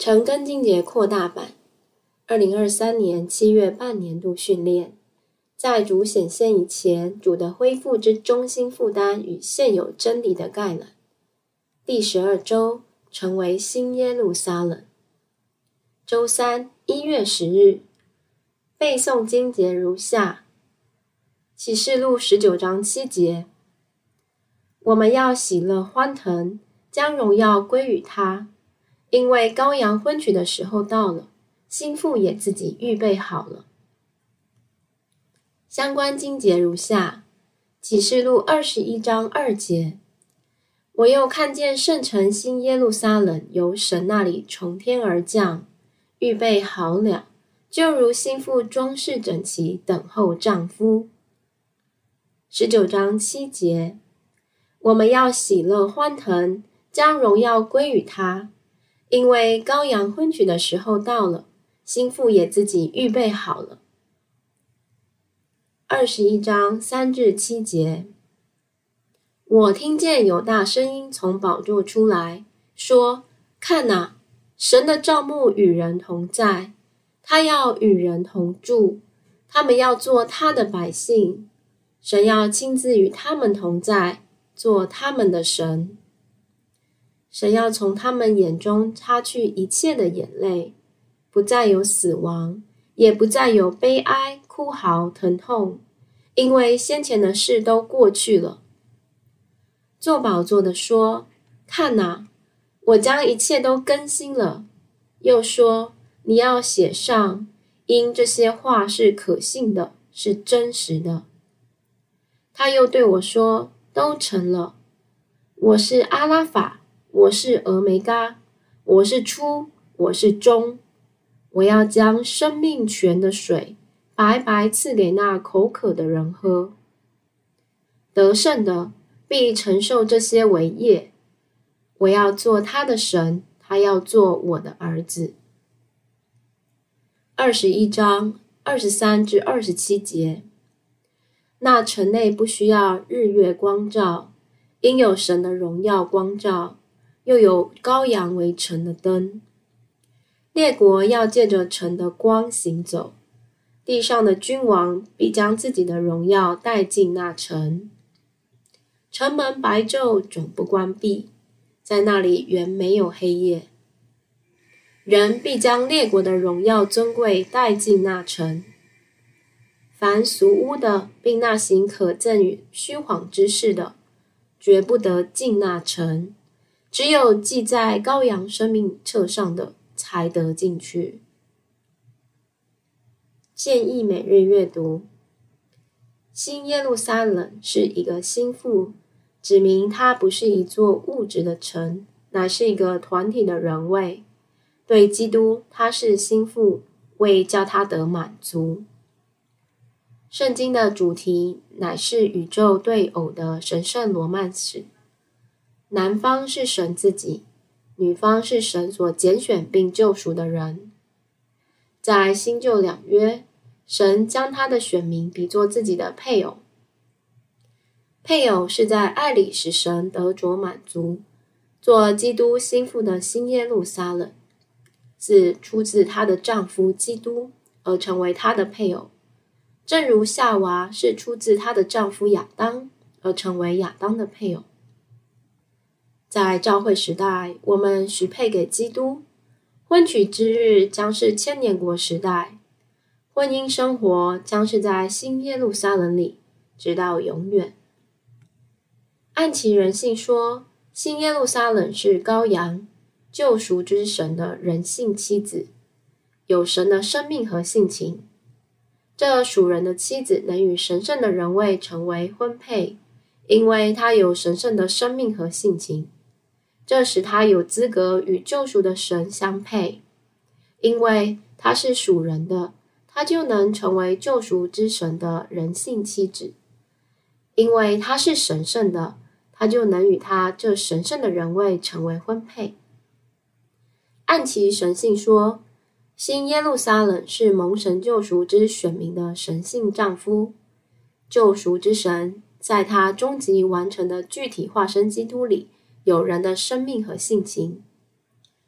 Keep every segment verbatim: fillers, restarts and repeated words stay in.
陈根金节扩大版二零二三年七月半年度训练，在主显现以前，主的恢复之中心负担与现有真理的概览。第十二周，成为新耶路撒冷。周三，一月十日，背诵经节如下：启示录十九章七节，我们要喜乐欢腾，将荣耀归于他，因为羔羊婚娶的时候到了，新妇也自己预备好了。相关经节如下：启示录二十一章二节，我又看见圣城新耶路撒冷由神那里从天而降，预备好了，就如新妇装饰整齐，等候丈夫。十九章七节，我们要喜乐欢腾，将荣耀归于他，因为羔羊婚娶的时候到了，新妇也自己预备好了。二十一章三至七节，我听见有大声音从宝座出来，说：看哪，神的帐幕与人同在，他要与人同住，他们要做他的百姓，神要亲自与他们同在，做他们的神。神要从他们眼中擦去一切的眼泪，不再有死亡，也不再有悲哀、哭嚎、疼痛，因为先前的事都过去了。坐宝座的说：看哪，我将一切都更新了。又说：你要写上，因这些话是可信的，是真实的。他又对我说：都成了。我是阿拉法，我是俄梅嘎，我是初，我是终。我要将生命泉的水白白赐给那口渴的人喝。得胜的必承受这些为业，我要做他的神，他要做我的儿子。二十一章二十三至二十七节，那城内不需要日月光照，因有神的荣耀光照，又有羔羊为城的灯。列国要借着城的光行走，地上的君王必将自己的荣耀带进那城。城门白昼总不关闭，在那里原没有黑夜。人必将列国的荣耀尊贵带进那城。凡俗污的，并那行可憎与虚谎之事的，绝不得进那城，只有记在羔羊生命册上的，才得进去。建议每日阅读。新耶路撒冷是一个新妇，指明它不是一座物质的城，乃是一个团体的人位。对基督，他是新妇，为叫他得满足。圣经的主题乃是宇宙对偶的神圣罗曼史。男方是神自己，女方是神所拣选并救赎的人。在新旧两约，神将他的选民比作自己的配偶。配偶是在爱里使神得着满足，做基督新妇的新耶路撒冷，是出自她的丈夫基督，而成为她的配偶。正如夏娃是出自她的丈夫亚当，而成为亚当的配偶。在教会时代，我们许配给基督，婚娶之日将是千年国时代，婚姻生活将是在新耶路撒冷里，直到永远。按其人性说，新耶路撒冷是羔羊，救赎之神的人性妻子，有神的生命和性情。这属人的妻子能与神圣的人位成为婚配，因为她有神圣的生命和性情，这使她有资格与救赎的神相配。因为她是属人的，她就能成为救赎之神的人性妻子。因为她是神圣的，她就能与她这神圣的人位成为婚配。按其神性说，新耶路撒冷是蒙神救赎之选民的神性丈夫。救赎之神在他终极完成的具体化身基督里，有人的生命和性情。妻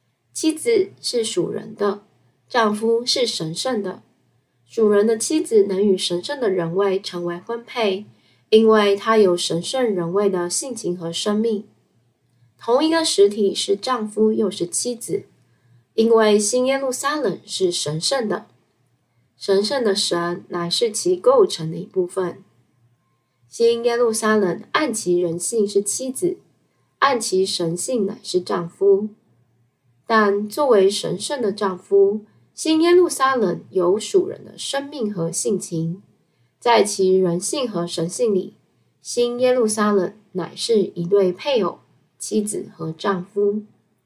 妻子是属人的，丈夫是神圣的。属人的妻子能与神圣的人位成为婚配，因为她有神圣人位的性情和生命。同一个实体是丈夫又是妻子，因为新耶路撒冷是神圣的，神圣的神乃是其构成的一部分。新耶路撒冷按其人性是妻子，按其神性乃是丈夫。但作为神圣的丈夫，新耶路撒冷有属人的生命和性情，在其人性和神性里，新耶路撒冷乃是一对配偶，妻子和丈夫。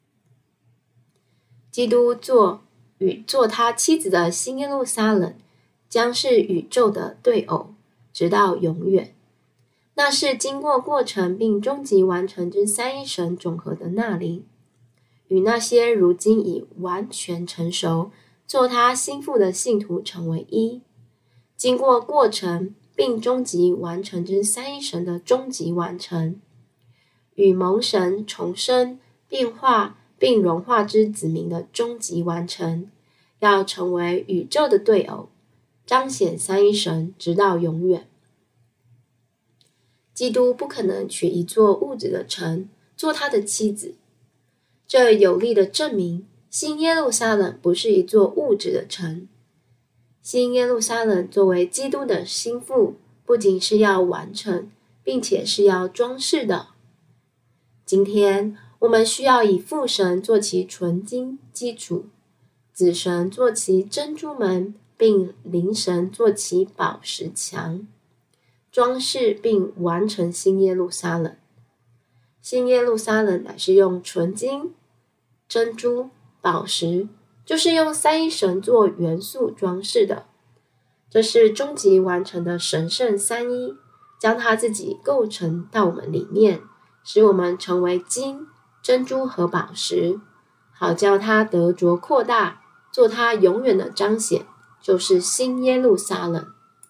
基督做与做他妻子的新耶路撒冷，将是宇宙的对偶，直到永远。那是经过过程并终极完成之三一神总和的纳灵，与那些如今已完全成熟，做他心腹的信徒成为一。经过过程并终极完成之三一神的终极完成，与蒙神重生、变化并融化之子民的终极完成，要成为宇宙的对偶，彰显三一神直到永远。基督不可能娶一座物质的城做他的妻子，这有力的证明新耶路撒冷不是一座物质的城。新耶路撒冷作为基督的心腹，不仅是要完成，并且是要装饰的。今天我们需要以父神做其纯金基础，子神做其珍珠门，并灵神做其宝石墙，装饰并完成新耶路撒冷。新耶路撒冷乃是用纯金、珍珠、宝石，就是用三一神做元素装饰的。这是终极完成的神圣三一，将他自己构成到我们里面，使我们成为金、珍珠和宝石，好叫他得着扩大，做他永远的彰显，就是新耶路撒冷。